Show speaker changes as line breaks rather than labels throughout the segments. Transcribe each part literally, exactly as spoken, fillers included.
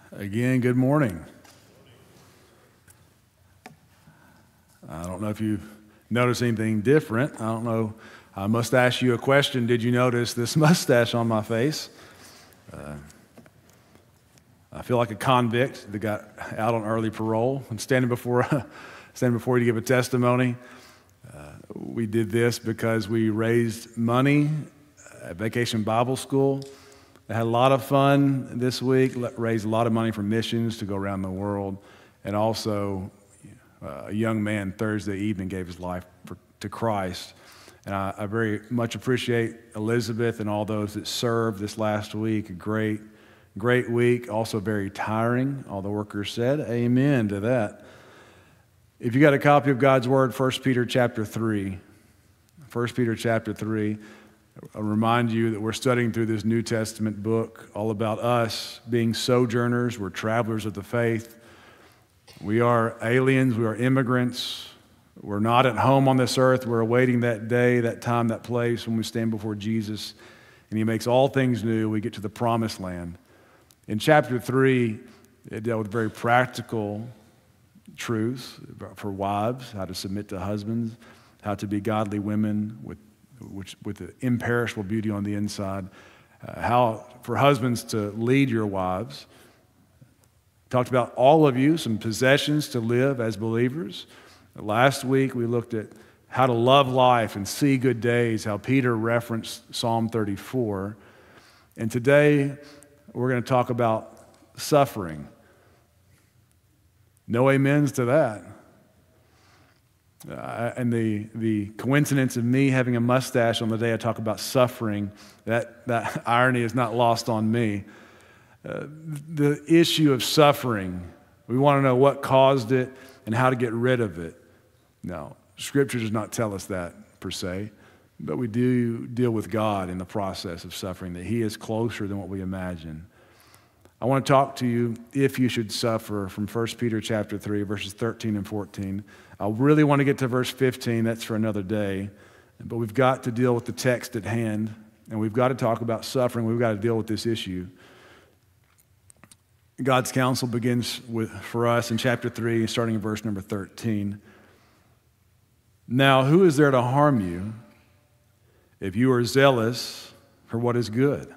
Again, good morning. I don't know if you notice anything different. I don't know. I must ask you a question. Did you notice this mustache on my face? Uh, I feel like a convict that got out on early parole and standing before, standing before you to give a testimony. Uh, we did this because we raised money at Vacation Bible School. I had a lot of fun this week, raised a lot of money for missions to go around the world, and also uh, a young man Thursday evening gave his life for, to Christ. And I, I very much appreciate Elizabeth and all those that served this last week. A great, great week, also very tiring. All the workers said amen to that. If you got a copy of God's Word, First Peter chapter three, First Peter chapter three, I'll remind you that we're studying through this New Testament book all about us being sojourners. We're travelers of the faith. We are aliens. We are immigrants. We're not at home on this earth. We're awaiting that day, that time, that place when we stand before Jesus and He makes all things new. We get to the promised land. In chapter three, it dealt with very practical truths for wives, how to submit to husbands, how to be godly women with which with the imperishable beauty on the inside, uh, how for husbands to lead your wives. Talked about all of you, some possessions to live as believers. Last week we looked at how to love life and see good days, how Peter referenced Psalm thirty-four. And today we're going to talk about suffering. No amens to that. Uh, and the, the coincidence of me having a mustache on the day I talk about suffering, that, that irony is not lost on me. Uh, the issue of suffering, we want to know what caused it and how to get rid of it. No, Scripture does not tell us that per se, but we do deal with God in the process of suffering, that He is closer than what we imagine. I want to talk to you, if you should suffer, from First Peter chapter three, verses thirteen and fourteen. I really want to get to verse fifteen. That's for another day. But we've got to deal with the text at hand, and we've got to talk about suffering. We've got to deal with this issue. God's counsel begins with, for us in chapter three, starting in verse number thirteen. Now, who is there to harm you if you are zealous for what is good?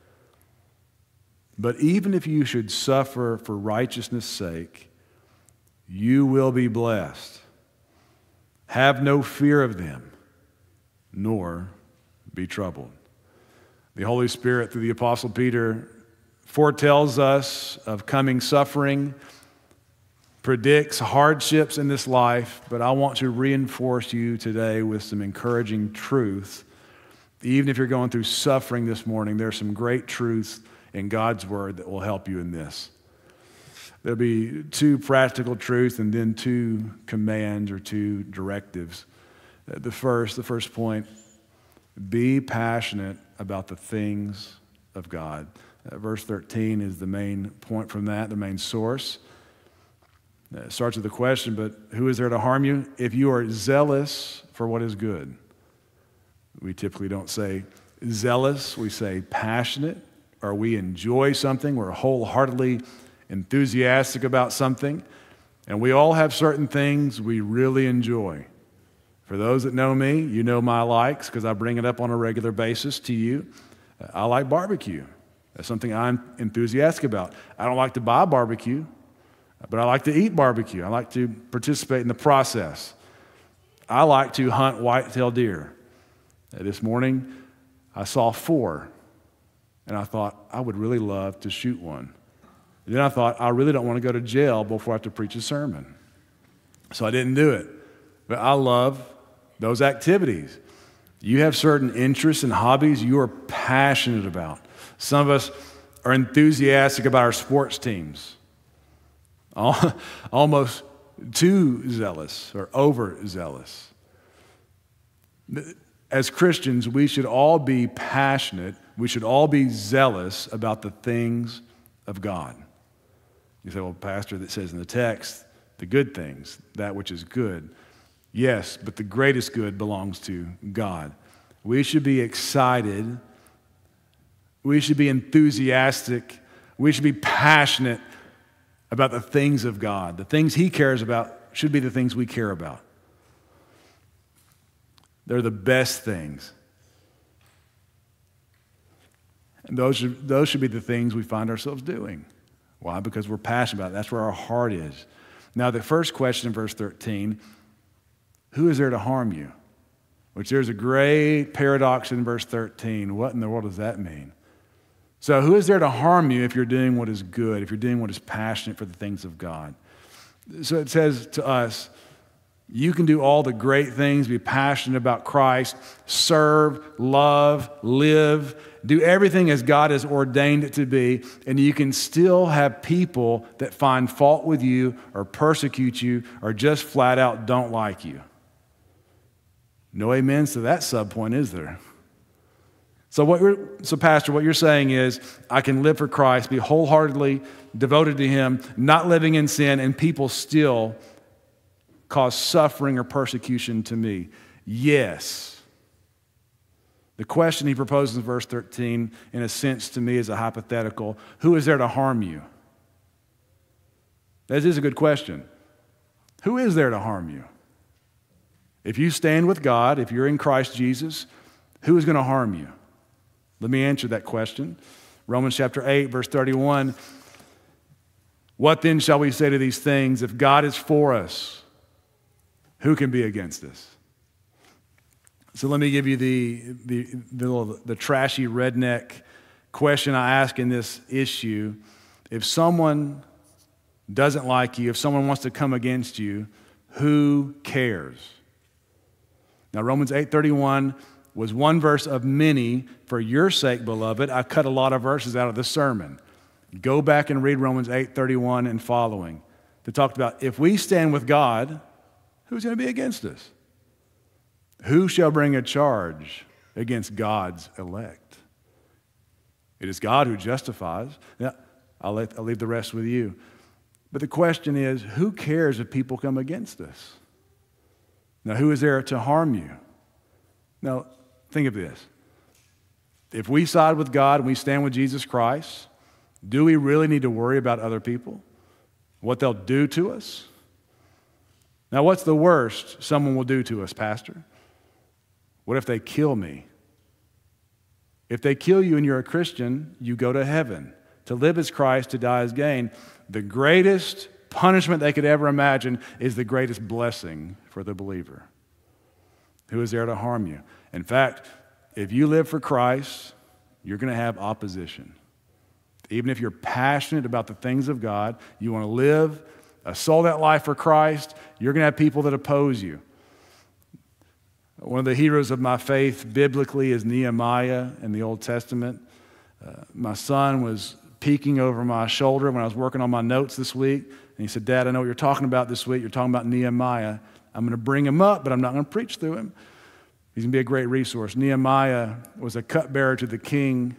But even if you should suffer for righteousness' sake, you will be blessed. Have no fear of them, nor be troubled. The Holy Spirit, through the Apostle Peter, foretells us of coming suffering, predicts hardships in this life, but I want to reinforce you today with some encouraging truth. Even if you're going through suffering this morning, there's some great truths in God's Word that will help you in this. There'll be two practical truths and then two commands or two directives. The first, the first point, be passionate about the things of God. Uh, verse thirteen is the main point from that, the main source. Uh, it starts with the question, but who is there to harm you? If you are zealous for what is good. We typically don't say zealous, we say passionate. Or we enjoy something, we're wholeheartedly enthusiastic about something, and we all have certain things we really enjoy. For those that know me, you know my likes because I bring it up on a regular basis to you. I like barbecue. That's something I'm enthusiastic about. I don't like to buy barbecue, but I like to eat barbecue. I like to participate in the process. I like to hunt white-tailed deer. This morning, I saw four. And I thought, I would really love to shoot one. And then I thought, I really don't want to go to jail before I have to preach a sermon. So I didn't do it. But I love those activities. You have certain interests and hobbies you are passionate about. Some of us are enthusiastic about our sports teams. Almost too zealous or overzealous. As Christians, we should all be passionate. We should all be zealous about the things of God. You say, well, Pastor, that says in the text, the good things, that which is good. Yes, but the greatest good belongs to God. We should be excited. We should be enthusiastic. We should be passionate about the things of God. The things he cares about should be the things we care about. They're the best things. And those should, those should be the things we find ourselves doing. Why? Because we're passionate about it. That's where our heart is. Now, the first question in verse thirteen, who is there to harm you? Which there's a great paradox in verse thirteen. What in the world does that mean? So who is there to harm you if you're doing what is good, if you're doing what is passionate for the things of God? So it says to us, you can do all the great things, be passionate about Christ, serve, love, live, do everything as God has ordained it to be, and you can still have people that find fault with you or persecute you or just flat out don't like you. No amens to that subpoint, is there? So, what you're, so Pastor, what you're saying is, I can live for Christ, be wholeheartedly devoted to Him, not living in sin, and people still cause suffering or persecution to me. Yes. The question he proposes in verse thirteen, in a sense to me, is a hypothetical. Who is there to harm you? That is a good question. Who is there to harm you? If you stand with God, if you're in Christ Jesus, who is going to harm you? Let me answer that question. Romans chapter eight, verse thirty-one. What then shall we say to these things? If God is for us, who can be against us? So let me give you the, the, the, little, the trashy redneck question I ask in this issue. If someone doesn't like you, if someone wants to come against you, who cares? Now, Romans eight thirty-one was one verse of many. For your sake, beloved, I cut a lot of verses out of the sermon. Go back and read Romans eight thirty-one and following. That talked about if we stand with God, who's going to be against us? Who shall bring a charge against God's elect? It is God who justifies. Now, I'll, let, I'll leave the rest with you. But the question is, who cares if people come against us? Now, who is there to harm you? Now, think of this. If we side with God and we stand with Jesus Christ, do we really need to worry about other people? What they'll do to us? Now, what's the worst someone will do to us, Pastor? What if they kill me? If they kill you and you're a Christian, you go to heaven. To live as Christ, to die as gain. The greatest punishment they could ever imagine is the greatest blessing for the believer. Who is there to harm you? In fact, if you live for Christ, you're going to have opposition. Even if you're passionate about the things of God, you want to live a sold-out life for Christ, you're going to have people that oppose you. One of the heroes of my faith biblically is Nehemiah in the Old Testament. Uh, my son was peeking over my shoulder when I was working on my notes this week, and he said, Dad, I know what you're talking about this week. You're talking about Nehemiah. I'm going to bring him up, but I'm not going to preach through him. He's going to be a great resource. Nehemiah was a cupbearer to the king.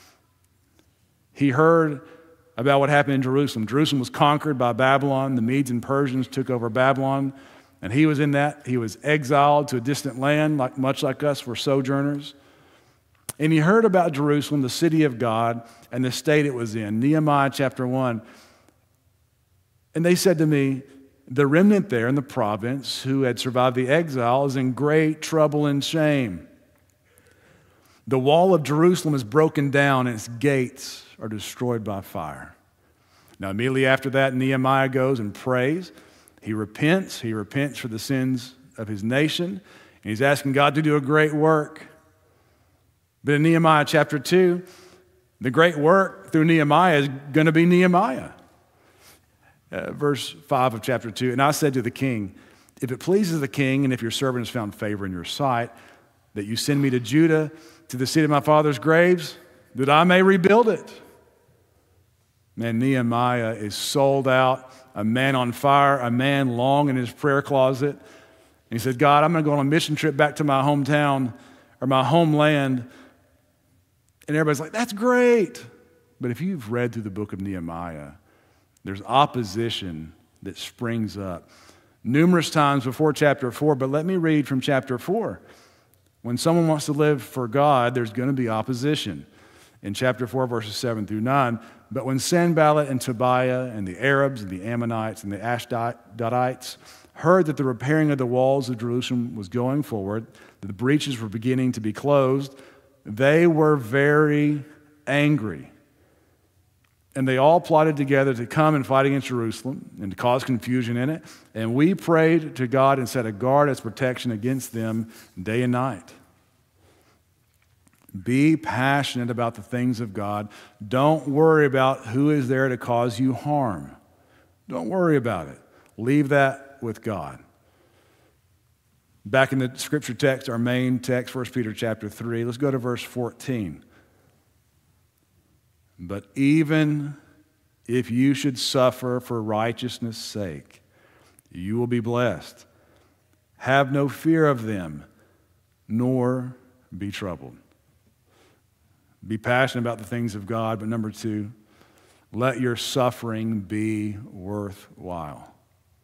He heard about what happened in Jerusalem. Jerusalem was conquered by Babylon. The Medes and Persians took over Babylon. And he was in that. He was exiled to a distant land, like, much like us, we're sojourners. And he heard about Jerusalem, the city of God, and the state it was in. Nehemiah chapter one. And they said to me, the remnant there in the province who had survived the exile is in great trouble and shame. The wall of Jerusalem is broken down and its gates are destroyed by fire. Now, immediately after that, Nehemiah goes and prays. He repents. He repents for the sins of his nation. And he's asking God to do a great work. But in Nehemiah chapter two, the great work through Nehemiah is going to be Nehemiah. Uh, verse five of chapter two, and I said to the king, if it pleases the king, and if your servant has found favor in your sight, that you send me to Judah, to the city of my father's graves, that I may rebuild it. Man, Nehemiah is sold out, a man on fire, a man long in his prayer closet. And he said, God, I'm going to go on a mission trip back to my hometown or my homeland. And everybody's like, that's great. But if you've read through the book of Nehemiah, there's opposition that springs up numerous times before chapter four. But let me read from chapter four. When someone wants to live for God, there's going to be opposition. in chapter four, verses seven through nine. But when Sanballat and Tobiah and the Arabs and the Ammonites and the Ashdodites heard that the repairing of the walls of Jerusalem was going forward, that the breaches were beginning to be closed, they were very angry. And they all plotted together to come and fight against Jerusalem and to cause confusion in it. And we prayed to God and set a guard as protection against them day and night. Be passionate about the things of God. Don't worry about who is there to cause you harm. Don't worry about it. Leave that with God. Back in the scripture text, our main text, First Peter chapter three, let's go to verse fourteen. But even if you should suffer for righteousness' sake, you will be blessed. Have no fear of them, nor be troubled. Be passionate about the things of God, but number two, let your suffering be worthwhile.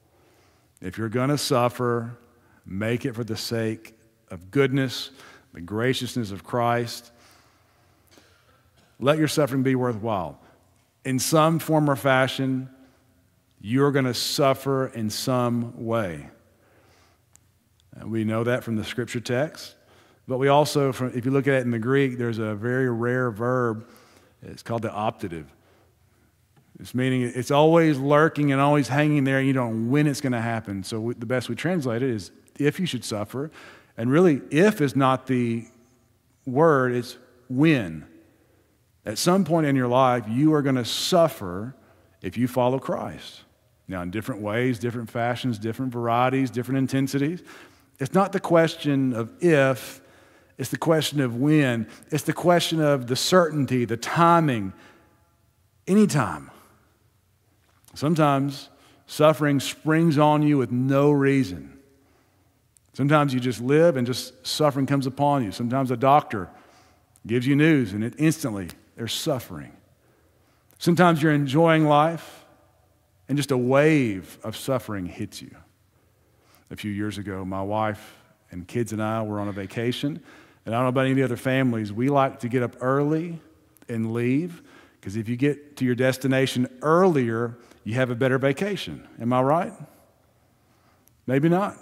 If you're going to suffer, make it for the sake of goodness, the graciousness of Christ. Let your suffering be worthwhile. In some form or fashion, you're going to suffer in some way. And we know that from the scripture text. But we also, from, if you look at it in the Greek, there's a very rare verb. It's called the optative. It's meaning it's always lurking and always hanging there, and you don't know when it's going to happen. So we, the best we translate it is if you should suffer. And really, if is not the word, it's when. At some point in your life, you are going to suffer if you follow Christ. Now, in different ways, different fashions, different varieties, different intensities. It's not the question of if, it's the question of when. It's the question of the certainty, the timing, anytime. Sometimes suffering springs on you with no reason. Sometimes you just live and just suffering comes upon you. Sometimes a doctor gives you news and it instantly there's suffering. Sometimes you're enjoying life and just a wave of suffering hits you. A few years ago, my wife and kids and I were on a vacation. And I don't know about any other families, we like to get up early and leave, because if you get to your destination earlier, you have a better vacation. Am I right? Maybe not.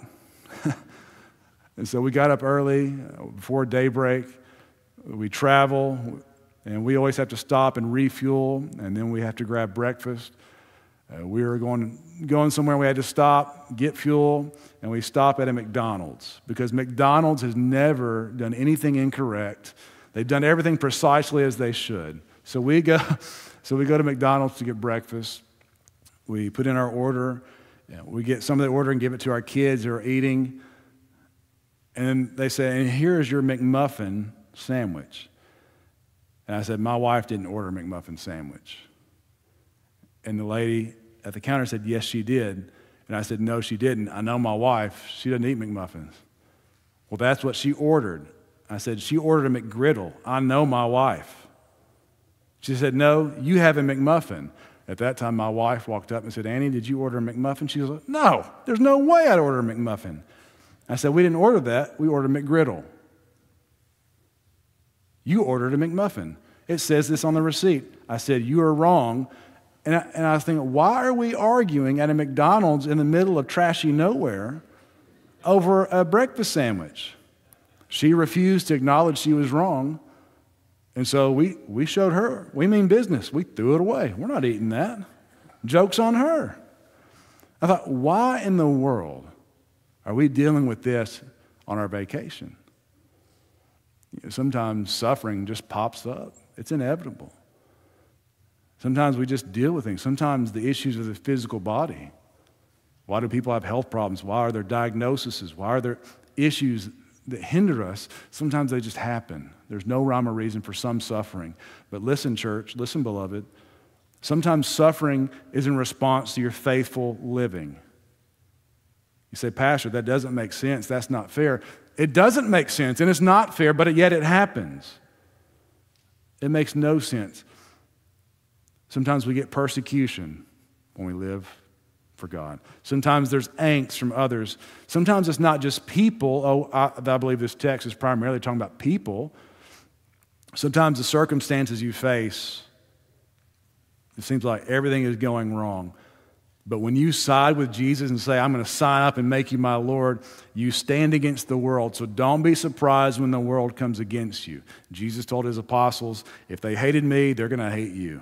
And so we got up early, before daybreak. We travel, and we always have to stop and refuel, and then we have to grab breakfast. Uh, we were going, going somewhere, we had to stop, get fuel, and we stop at a McDonald's, because McDonald's has never done anything incorrect. They've done everything precisely as they should. So we go, so we go to McDonald's to get breakfast. We put in our order. You know, we get some of the order and give it to our kids who are eating. And then they say, and here's your McMuffin sandwich. And I said, my wife didn't order a McMuffin sandwich. And the lady at the counter said, yes, she did. And I said, no, she didn't. I know my wife. She doesn't eat McMuffins. Well, that's what she ordered. I said, she ordered a McGriddle. I know my wife. She said, no, you have a McMuffin. At that time, my wife walked up and said, Annie, did you order a McMuffin? She was like, no, there's no way I'd order a McMuffin. I said, we didn't order that. We ordered a McGriddle. You ordered a McMuffin. It says this on the receipt. I said, you are wrong. And I, and I was thinking, why are we arguing at a McDonald's in the middle of trashy nowhere over a breakfast sandwich? She refused to acknowledge she was wrong. And so we, we showed her, we mean business. We threw it away. We're not eating that. Joke's on her. I thought, why in the world are we dealing with this on our vacation? You know, sometimes suffering just pops up. It's inevitable. Sometimes we just deal with things. Sometimes the issues of the physical body. Why do people have health problems? Why are there diagnoses? Why are there issues that hinder us? Sometimes they just happen. There's no rhyme or reason for some suffering. But listen, church, listen, beloved. Sometimes suffering is in response to your faithful living. You say, Pastor, that doesn't make sense. That's not fair. It doesn't make sense, and it's not fair, but yet it happens. It makes no sense. Sometimes we get persecution when we live for God. Sometimes there's angst from others. Sometimes it's not just people. Oh, I, I believe this text is primarily talking about people. Sometimes the circumstances you face, it seems like everything is going wrong. But when you side with Jesus and say, I'm going to sign up and make you my Lord, you stand against the world. So don't be surprised when the world comes against you. Jesus told his apostles, if they hated me, they're going to hate you.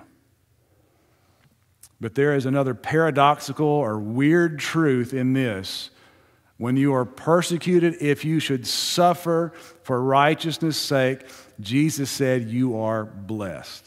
But there is another paradoxical or weird truth in this. When you are persecuted, if you should suffer for righteousness' sake, Jesus said you are blessed.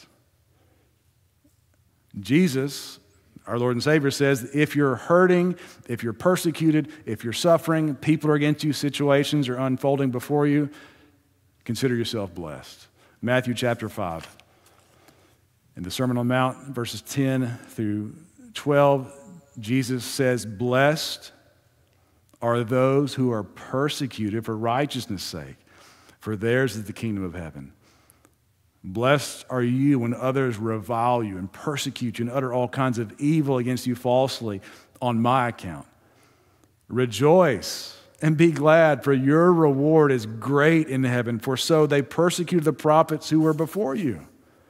Jesus, our Lord and Savior, says if you're hurting, if you're persecuted, if you're suffering, people are against you, situations are unfolding before you, consider yourself blessed. Matthew chapter five. In the Sermon on the Mount, verses ten through twelve, Jesus says, blessed are those who are persecuted for righteousness' sake, for theirs is the kingdom of heaven. Blessed are you when others revile you and persecute you and utter all kinds of evil against you falsely on my account. Rejoice and be glad, for your reward is great in heaven, for so they persecuted the prophets who were before you.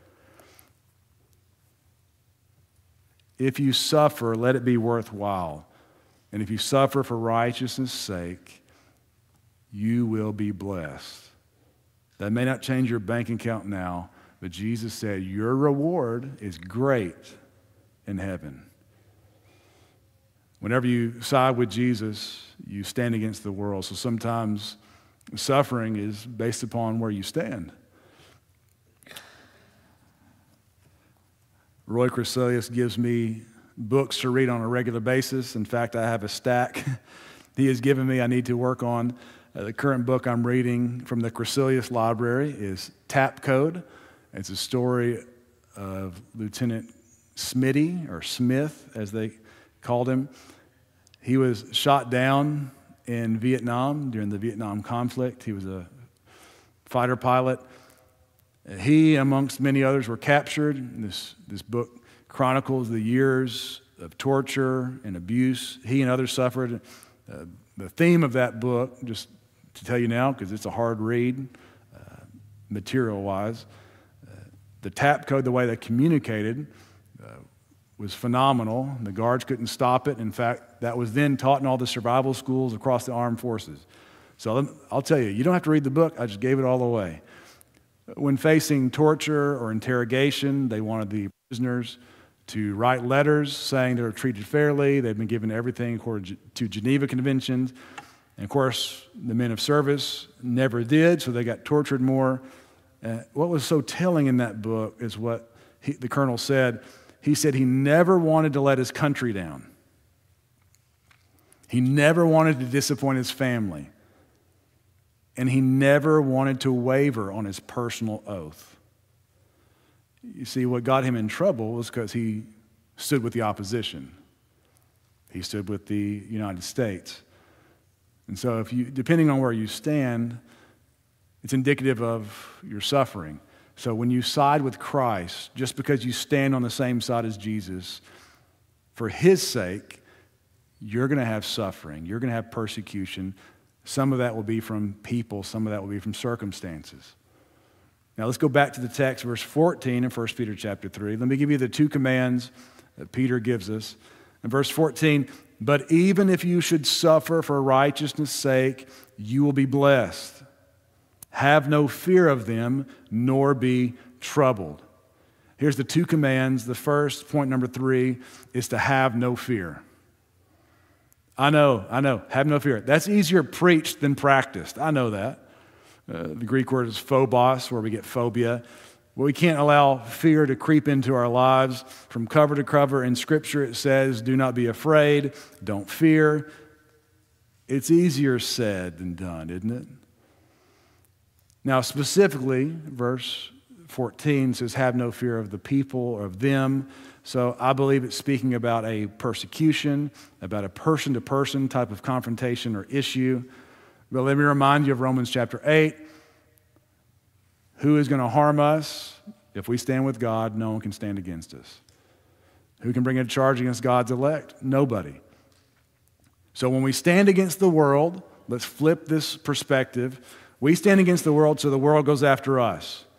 If you suffer, let it be worthwhile. And if you suffer for righteousness' sake, you will be blessed. That may not change your bank account now, but Jesus said your reward is great in heaven. Whenever you side with Jesus, you stand against the world. So sometimes suffering is based upon where you stand. Roy Crecelius gives me books to read on a regular basis. In fact, I have a stack he has given me I need to work on. Uh, the current book I'm reading from the Crecelius Library is Tap Code. It's a story of Lieutenant Smitty, or Smith, as they called him. He was shot down in Vietnam during the Vietnam conflict. He was a fighter pilot. He, amongst many others, were captured. This, this book chronicles the years of torture and abuse he and others suffered. Uh, the theme of that book, just to tell you now, because it's a hard read, uh, material-wise, uh, the tap code, the way they communicated, uh, was phenomenal. The guards couldn't stop it. In fact, that was then taught in all the survival schools across the armed forces. So I'll tell you, you don't have to read the book. I just gave it all away. When facing torture or interrogation, they wanted the prisoners to write letters saying they were treated fairly. They'd been given everything according to Geneva Conventions. And of course, the men of service never did, so they got tortured more. Uh, what was so telling in that book is what he, the colonel said. He said he never wanted to let his country down. He never wanted to disappoint his family. And he never wanted to waver on his personal oath. You see, what got him in trouble was because he stood with the opposition. He stood with the United States. And so if you, depending on where you stand, it's indicative of your suffering. So when you side with Christ, just because you stand on the same side as Jesus, for his sake, you're going to have suffering. You're going to have persecution. Some of that will be from people. Some of that will be from circumstances. Now let's go back to the text, verse fourteen in First Peter chapter three. Let me give you the two commands that Peter gives us. In verse fourteen, but even if you should suffer for righteousness' sake, you will be blessed. Have no fear of them, nor be troubled. Here's the two commands. The first, point number three, is to have no fear. I know, I know, have no fear. That's easier preached than practiced. I know that. Uh, the Greek word is phobos, where we get phobia. Well, we can't allow fear to creep into our lives. From cover to cover in Scripture, it says, do not be afraid, don't fear. It's easier said than done, isn't it? Now, specifically, verse fourteen says, have no fear of the people or of them. So I believe it's speaking about a persecution, about a person-to-person type of confrontation or issue. But let me remind you of Romans chapter eight. Who is going to harm us? If we stand with God, no one can stand against us. Who can bring a charge against God's elect? Nobody. So when we stand against the world, let's flip this perspective. We stand against the world, so the world goes after us.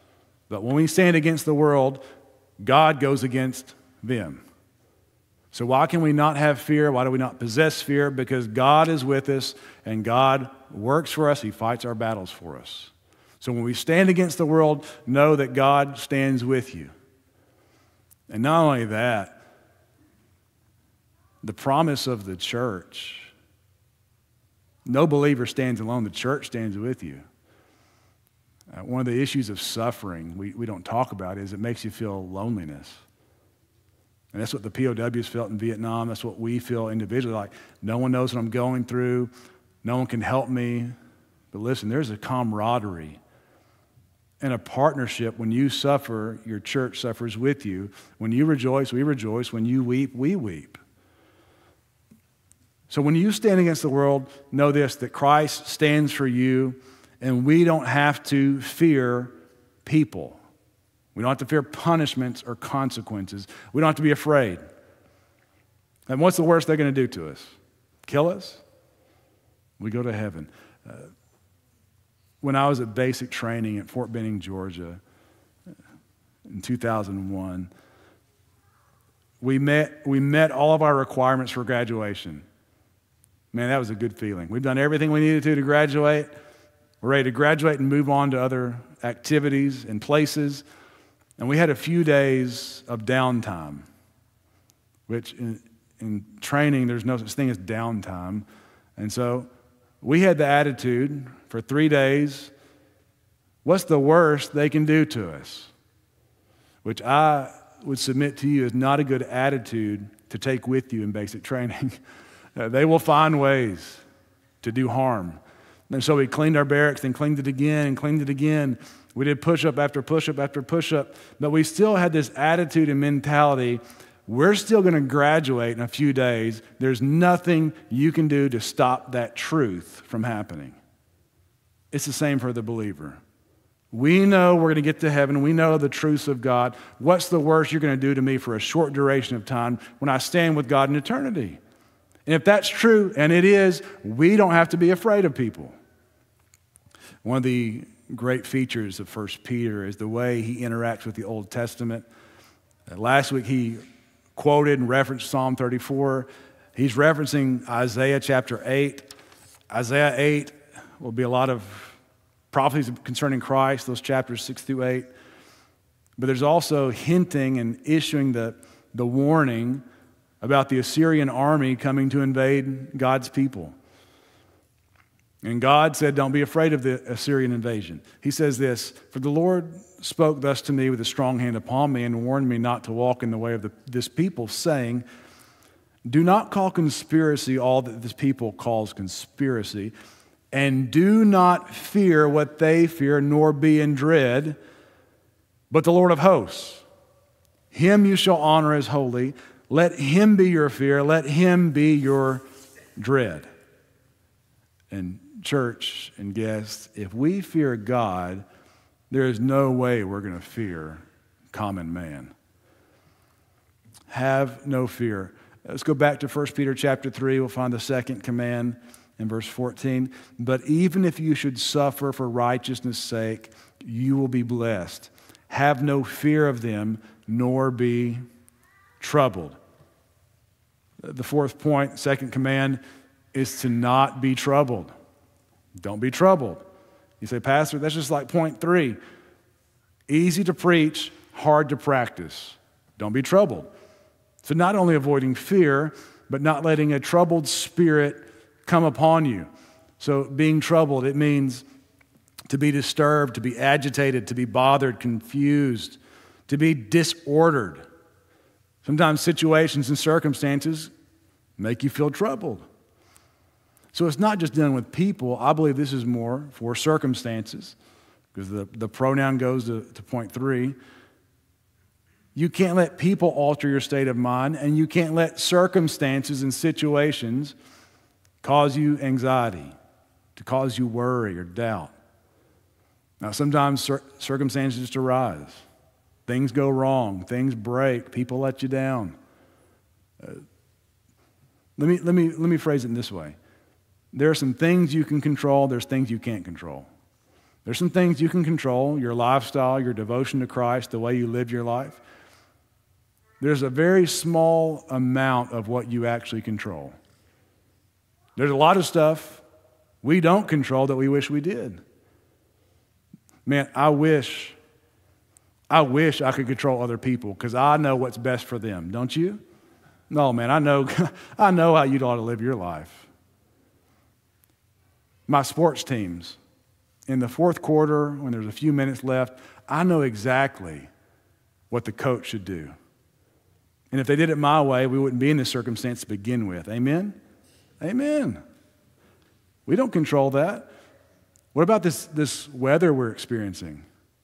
But when we stand against the world, God goes against them. So why can we not have fear? Why do we not possess fear? Because God is with us and God works for us. He fights our battles for us. So when we stand against the world, know that God stands with you. And not only that, the promise of the church, no believer stands alone. The church stands with you. Uh, one of the issues of suffering we, we don't talk about is it makes you feel loneliness. And that's what the P O Ws felt in Vietnam. That's what we feel individually. Like, no one knows what I'm going through. No one can help me. But listen, there's a camaraderie and a partnership. When you suffer, your church suffers with you. When you rejoice, we rejoice. When you weep, we weep. So when you stand against the world, know this, that Christ stands for you, and we don't have to fear people. We don't have to fear punishments or consequences. We don't have to be afraid. And what's the worst they're going to do to us? Kill us? We go to heaven. Uh, when I was at basic training at Fort Benning, Georgia, in two thousand one, we met, we met all of our requirements for graduation. Man, that was a good feeling. We've done everything we needed to to graduate. We're ready to graduate and move on to other activities and places. And we had a few days of downtime, which in, in training, there's no such thing as downtime. And so we had the attitude for three days, what's the worst they can do to us? Which I would submit to you is not a good attitude to take with you in basic training. uh, they will find ways to do harm. And so we cleaned our barracks and cleaned it again and cleaned it again. We did push-up after push-up after push-up, but we still had this attitude and mentality, we're still going to graduate in a few days. There's nothing you can do to stop that truth from happening. It's the same for the believer. We know we're going to get to heaven. We know the truths of God. What's the worst you're going to do to me for a short duration of time when I stand with God in eternity? And if that's true, and it is, we don't have to be afraid of people. One of the great features of First Peter is the way he interacts with the Old Testament. Uh, last week he quoted and referenced Psalm thirty-four. He's referencing Isaiah chapter eight. Isaiah eight will be a lot of prophecies concerning Christ, those chapters six through eight. But there's also hinting and issuing the, the warning about the Assyrian army coming to invade God's people. And God said, don't be afraid of the Assyrian invasion. He says this, for the Lord spoke thus to me with a strong hand upon me and warned me not to walk in the way of the, this people, saying, do not call conspiracy all that this people calls conspiracy, and do not fear what they fear, nor be in dread, but the Lord of hosts. Him you shall honor as holy. Let him be your fear. Let him be your dread. And church and guests, if we fear God, there is no way we're going to fear common man. Have no fear. Let's go back to First Peter chapter three. We'll find the second command in verse fourteen. But even if you should suffer for righteousness' sake, you will be blessed. Have no fear of them, nor be troubled. The fourth point, second command, is to not be troubled. Don't be troubled. You say, Pastor, that's just like point three. Easy to preach, hard to practice. Don't be troubled. So not only avoiding fear, but not letting a troubled spirit come upon you. So being troubled, it means to be disturbed, to be agitated, to be bothered, confused, to be disordered. Sometimes situations and circumstances make you feel troubled. So it's not just dealing with people. I believe this is more for circumstances, because the, the pronoun goes to, to point three. You can't let people alter your state of mind, and you can't let circumstances and situations cause you anxiety, to cause you worry or doubt. Now, sometimes cir- circumstances just arise. Things go wrong. Things break. People let you down. Uh, let me, let me, let me phrase it in this way. There are some things you can control. There's things you can't control. There's some things you can control, your lifestyle, your devotion to Christ, the way you live your life. There's a very small amount of what you actually control. There's a lot of stuff we don't control that we wish we did. Man, I wish, I wish I could control other people because I know what's best for them, don't you? No, man, I know, I know how you'd ought to live your life. My sports teams, in the fourth quarter, when there's a few minutes left, I know exactly what the coach should do. And if they did it my way, we wouldn't be in this circumstance to begin with. Amen? Amen. We don't control that. What about this, this weather we're experiencing?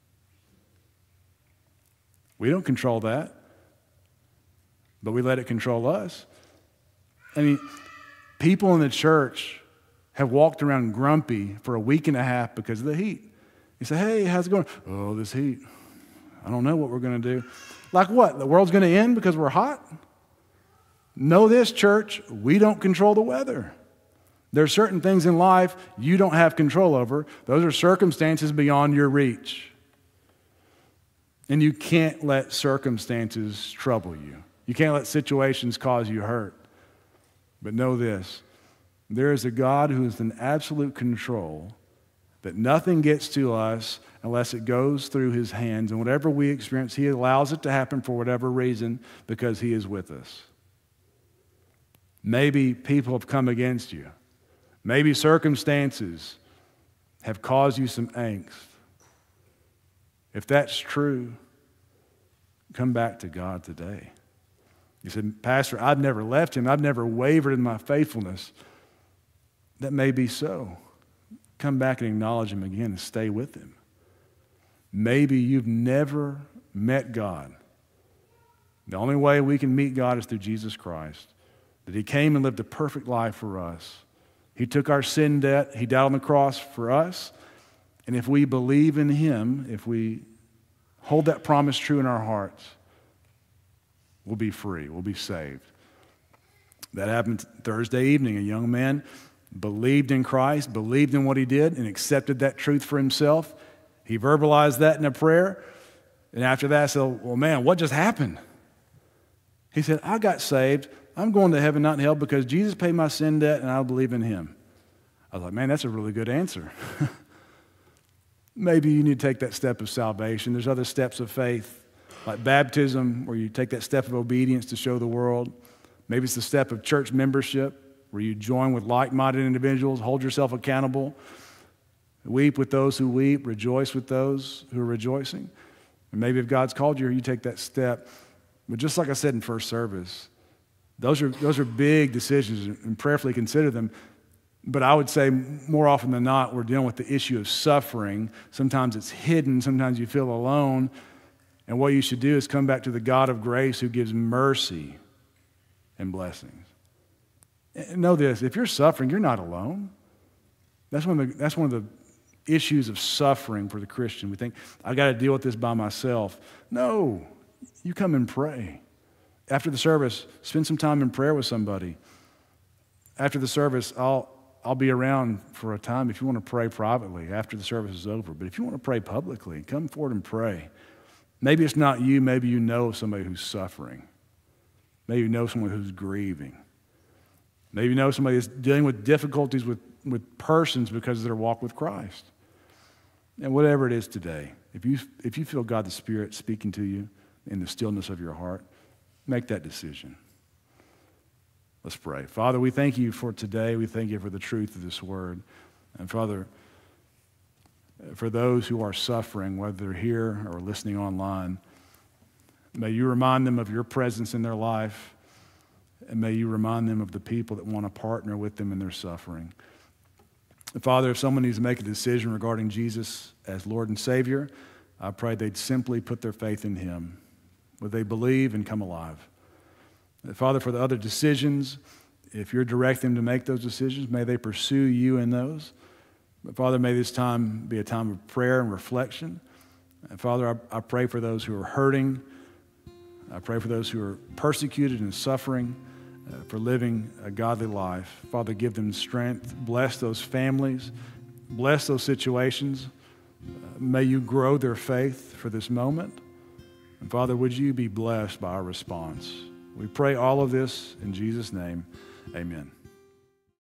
We don't control that, but we let it control us. I mean, people in the church have walked around grumpy for a week and a half because of the heat. You say, hey, how's it going? Oh, this heat. I don't know what we're going to do. Like what? The world's going to end because we're hot? Know this, church, we don't control the weather. There are certain things in life you don't have control over. Those are circumstances beyond your reach. And you can't let circumstances trouble you. You can't let situations cause you hurt. But know this, there is a God who is in absolute control, that nothing gets to us unless it goes through his hands. And whatever we experience, he allows it to happen for whatever reason because he is with us. Maybe people have come against you. Maybe circumstances have caused you some angst. If that's true, come back to God today. You said, Pastor, I've never left him. I've never wavered in my faithfulness. That may be so. Come back and acknowledge him again and stay with him. Maybe you've never met God. The only way we can meet God is through Jesus Christ. That he came and lived a perfect life for us. He took our sin debt. He died on the cross for us. And if we believe in him, if we hold that promise true in our hearts, we'll be free. We'll be saved. That happened Thursday evening. A young man believed in Christ, believed in what he did, and accepted that truth for himself. He verbalized that in a prayer. And after that, I said, well, man, what just happened? He said, I got saved. I'm going to heaven, not in hell, because Jesus paid my sin debt and I believe in him. I was like, man, that's a really good answer. Maybe you need to take that step of salvation. There's other steps of faith, like baptism, where you take that step of obedience to show the world. Maybe it's the step of church membership, where you join with like-minded individuals, hold yourself accountable, weep with those who weep, rejoice with those who are rejoicing. And maybe if God's called you, you take that step. But just like I said in first service, those are, those are big decisions, and prayerfully consider them. But I would say more often than not, we're dealing with the issue of suffering. Sometimes it's hidden. Sometimes you feel alone. And what you should do is come back to the God of grace who gives mercy and blessings. And know this, if you're suffering, you're not alone. That's one of the, that's one of the issues of suffering for the Christian. We think, I've got to deal with this by myself. No, you come and pray. After the service, spend some time in prayer with somebody. After the service, I'll I'll be around for a time if you want to pray privately after the service is over. But if you want to pray publicly, come forward and pray. Maybe it's not you. Maybe you know somebody who's suffering. Maybe you know someone who's grieving. Maybe you know somebody that's dealing with difficulties with, with persons because of their walk with Christ. And whatever it is today, if you, if you feel God the Spirit speaking to you in the stillness of your heart, make that decision. Let's pray. Father, we thank you for today. We thank you for the truth of this word. And Father, for those who are suffering, whether they're here or listening online, may you remind them of your presence in their life, and may you remind them of the people that want to partner with them in their suffering. And Father, if someone needs to make a decision regarding Jesus as Lord and Savior, I pray they'd simply put their faith in him. Would they believe and come alive? Father, for the other decisions, if you're directing them to make those decisions, may they pursue you in those. But Father, may this time be a time of prayer and reflection. And Father, I, I pray for those who are hurting. I pray for those who are persecuted and suffering uh, for living a godly life. Father, give them strength. Bless those families. Bless those situations. May you grow their faith for this moment. And Father, would you be blessed by our response? We pray all of this in Jesus' name. Amen.